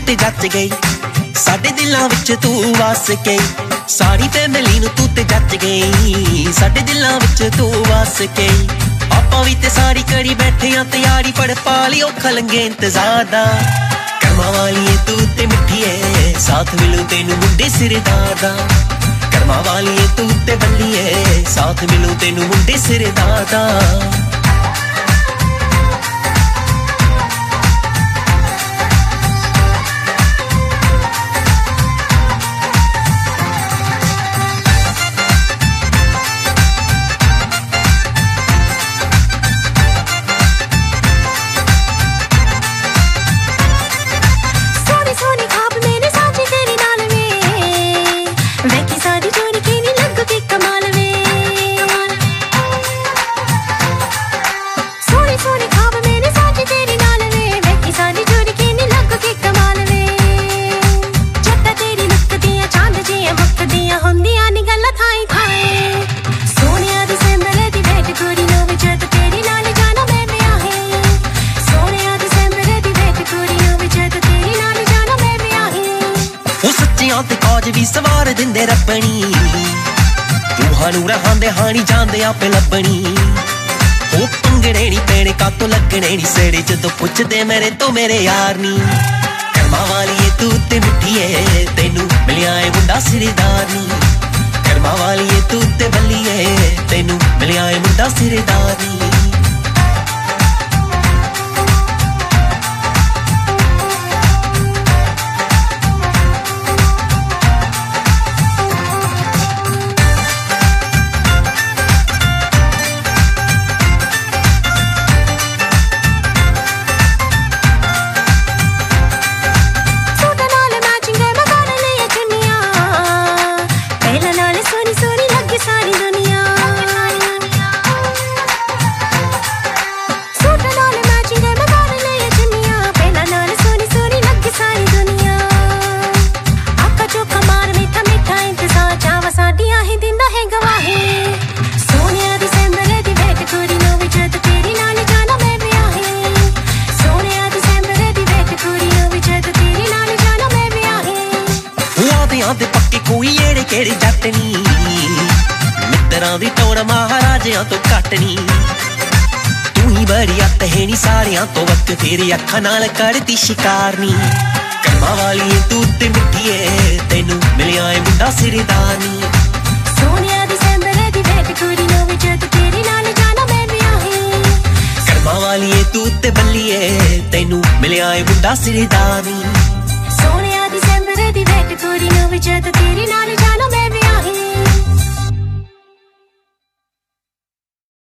ते जच गई, साडे दिलां विच तू वस गई। सारी फैमिली नूं तू ते जच गई, साडे दिलां विच तू वस गई। आपां वी ते सारी करी बैठे आ तैयारी, पड़ पा लियो खलंगे इंतजार दा। कर्मां वालीए तू ते मिठीए, साथ मिलू तेनू मुंडे सिरदार दा। कर्मां वालीए तू ते बल्लीए, साथ मिलू तेनू मुंडे सिरदार दा। ते काज भी सवार दिंदे रब्बनी, तूहानू रहांदे हानी जांदे आपे लब्बनी। ओ पंगड़े नी पैणे कातों लगने नी सेड़े, जदों पुछदे मेरे तो मेरे यार नी। कर्मां वालीए तू ते मिठीए, तेनू मिलिया ए मुंडा सिरदार नी। कर्मां वालीए तू ते बल्लीए, तेनू मिलिया ए मुंडा सिरदार नी। दे पक्के कोई एड़े केड़े जट नी, मित्तरां दी टोर महाराजियां तो घट नी। तू ही बड़ी अत है नी सारियां तो वक्त, तेरी अखां नाल करदी शिकार नी। कर्मां वालीए तू ते मिठीए, तेनू मिलिया ए मुंडा सिरदार नी। सोनिया दिसंबर दी वेट कुड़ी नो विच तेरे नाल जाना मैं ब्याहे। कर्मां वालीए तू ते बल्लीए, तेनू मिलिया ए मुंडा सिरदार नी। सोनिया दिसंबर दी वेट कुड़ी नो विच तेरे नाल जाना